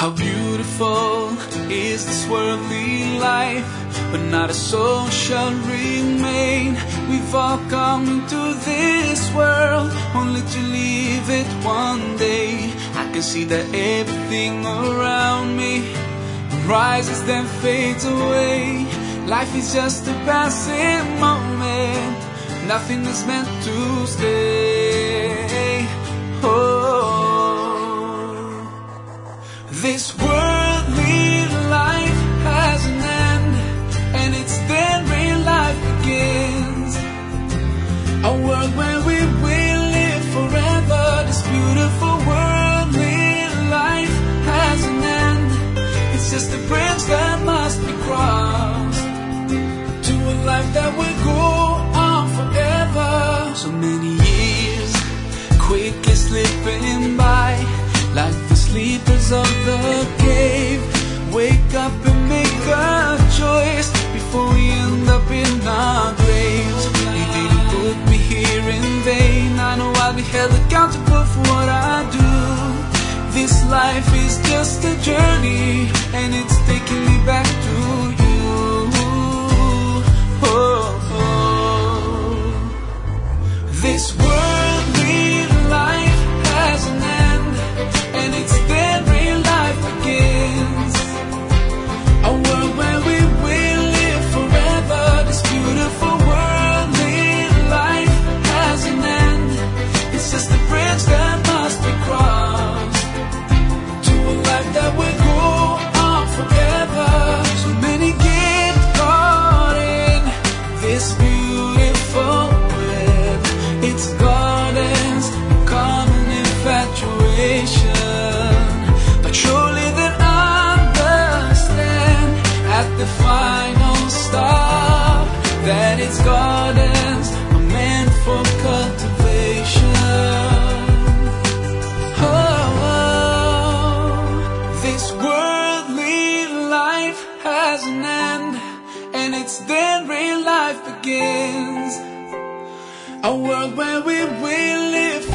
How beautiful is this worldly life, but not a soul shall remain. We've all come into this world only to leave it one day. I can see that everything around me rises then fades away. Life is just a passing moment, nothing is meant to stay. This worldly life has an end, and it's then real life begins. A world where we will live forever. This beautiful worldly life has an end. It's just a bridge that must be crossed to a life that will go on forever. So many years quickly slipping by, like the sleepers of the cave. Wake up and make a choice before we end up in our graves. He didn't put me here in vain. I know I'll be held accountable for what I do. This life is just a journey, and it's taking me back to you. This worldly life has an end, and it's then real life begins. A world where we will live forever. This beautiful worldly life has an end. It's just a bridge that must be crossed to a life that will go on forever. So many get caught in this beautiful web. It's gardens, common infatuation, but surely they understand at the final stop that its gardens are meant for cultivation. This worldly life has an end, and it's then real life begins. A world where we will live